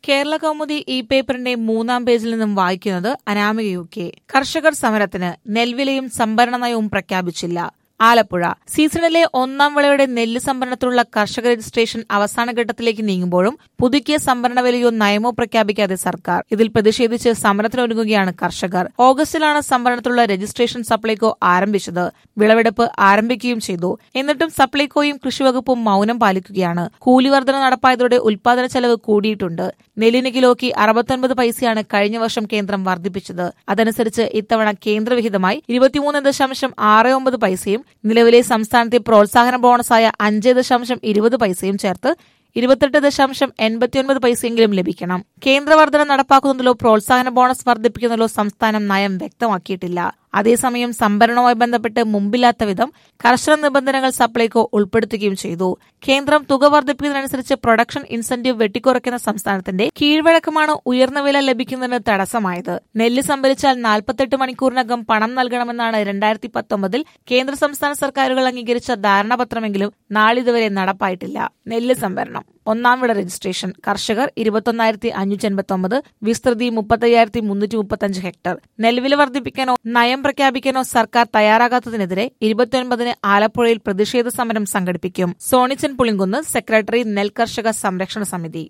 കേരള കൗമുദി ഈ പേപ്പറിന്റെ 3-ാം പേജിൽ നിന്നും വായിക്കുന്നത് അനാമിക UK. കർഷകർ സമരത്തിന്, നെൽവിലയും സംഭരണ നയവും പ്രഖ്യാപിച്ചില്ല. ആലപ്പുഴ. സീസണിലെ 1-ാം വിളയുടെ നെല്ല് സംഭരണത്തിലുള്ള കർഷക രജിസ്ട്രേഷൻ അവസാന ഘട്ടത്തിലേക്ക് നീങ്ങുമ്പോഴും പുതുക്കിയ സംഭരണ വിലയോ നയമോ പ്രഖ്യാപിക്കാതെ സർക്കാർ. ഇതിൽ പ്രതിഷേധിച്ച് സമരത്തിനൊരുങ്ങുകയാണ് കർഷകർ. ഓഗസ്റ്റിലാണ് സംഭരണത്തിലുള്ള രജിസ്ട്രേഷൻ സപ്ലൈകോ ആരംഭിച്ചത്. വിളവെടുപ്പ് ആരംഭിക്കുകയും ചെയ്തു. എന്നിട്ടും സപ്ലൈകോയും കൃഷിവകുപ്പും മൌനം പാലിക്കുകയാണ്. കൂലിവർധന നടപ്പായതോടെ ഉൽപാദന ചെലവ് കൂടിയിട്ടുണ്ട്. നെല്ലിന് കിലോയ്ക്ക് 69 പൈസയാണ് കഴിഞ്ഞ വർഷം കേന്ദ്രം വർദ്ധിപ്പിച്ചത്. അതനുസരിച്ച് ഇത്തവണ കേന്ദ്രവിഹിതമായി 23.69 പൈസയും നിലവിലെ സംസ്ഥാനത്തെ പ്രോത്സാഹന ബോണസായ 5.20 പൈസയും ചേർത്ത് 28.89 പൈസയെങ്കിലും ലഭിക്കണം. കേന്ദ്രവർധന നടപ്പാക്കുന്നതിലോ പ്രോത്സാഹന ബോണസ് വർദ്ധിപ്പിക്കുന്നതിലോ സംസ്ഥാനം നയം വ്യക്തമാക്കിയിട്ടില്ല. അതേസമയം സംഭരണവുമായി ബന്ധപ്പെട്ട് മുമ്പില്ലാത്ത വിധം കർശന നിബന്ധനകൾ സപ്ലൈകോ ഉൾപ്പെടുത്തുകയും ചെയ്തു. കേന്ദ്രം തുക വർദ്ധിപ്പിക്കുന്നതിനനുസരിച്ച് പ്രൊഡക്ഷൻ ഇൻസെന്റീവ് വെട്ടിക്കുറയ്ക്കുന്ന സംസ്ഥാനത്തിന്റെ കീഴ്വഴക്കമാണ് ഉയർന്ന വില ലഭിക്കുന്നതിന് തടസ്സമായത്. നെല്ല് സംഭരിച്ചാൽ 48 മണിക്കൂറിനകം പണം നൽകണമെന്നാണ് 2019 കേന്ദ്ര സംസ്ഥാന സർക്കാരുകൾ അംഗീകരിച്ച ധാരണാപത്രമെങ്കിലും നാളിതുവരെ നടപ്പായിട്ടില്ല. നെല്ല് സംഭരണം. 1-ാം വിള രജിസ്ട്രേഷൻ. കർഷകർ 21,589, വിസ്തൃതി 35,335 ഹെക്ടർ. നെൽവില വർദ്ധിപ്പിക്കാനോ നയം പ്രഖ്യാപിക്കാനോ സർക്കാർ തയ്യാറാകാത്തതിനെതിരെ 29-ന് ആലപ്പുഴയിൽ പ്രതിഷേധ സമരം സംഘടിപ്പിക്കും. സോണിച്ചൻ പുളിങ്കുന്ന്, സെക്രട്ടറി, നെൽ കർഷക സംരക്ഷണ സമിതി.